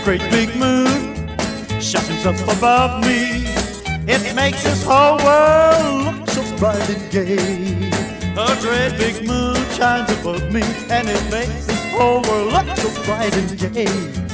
great big moon shines up above me. It makes this whole world look so bright and gay. A great big moon shines above me, and it makes this whole world look so bright and gay.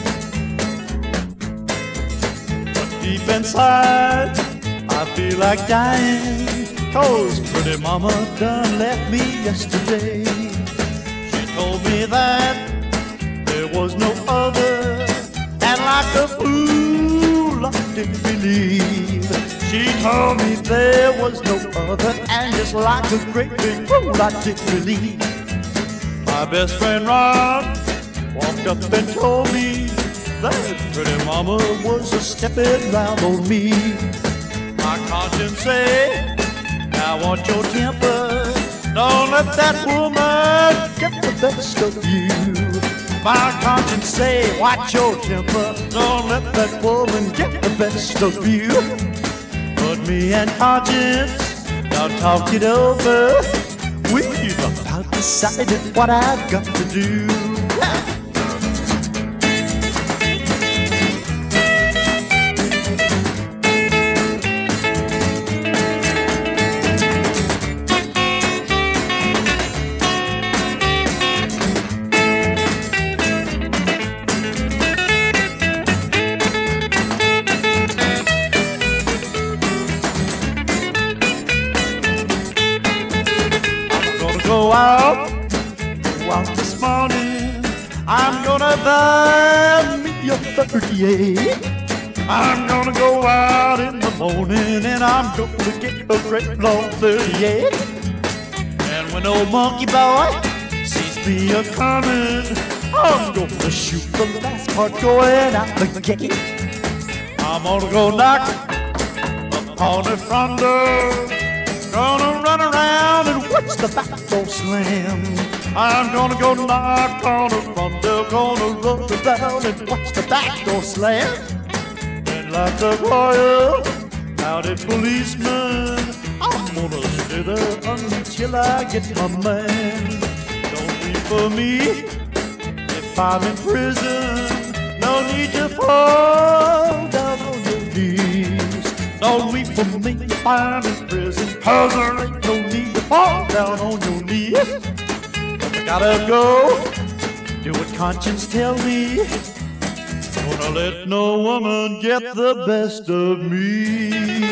But deep inside, I feel like dying, 'cause pretty mama done left me yesterday. She told me that there was no other, and like a fool I didn't believe. She told me there was no other, and just like a great big fool I didn't believe. My best friend Ron walked up and told me that pretty mama was a stepping round on me. My conscience said, now watch your temper, don't let that woman get the best of you. My conscience say, watch your temper, don't let that woman get the best of you. But me and conscience, now talk it over. We've about decided what I've got to do. Go out this morning. I'm gonna buy me a 38. I'm gonna go out in the morning, and I'm gonna get a great long 38. And when old monkey boy sees me a-coming, I'm gonna shoot the last part going out the gate. I'm gonna go knock upon the front door, gonna run around and watch the back door slam. I'm gonna go knock on the front door, gonna run around and watch the back door slam. And like a royal mounted policeman, I'm gonna stay there until I get my man. Don't weep for me if I'm in prison. No need to fall down on your knees. Don't weep for me if I'm in prison, 'cause there ain't no need to fall down on your knees. But I gotta go, do what conscience tell me. Gonna let no woman get the best of me.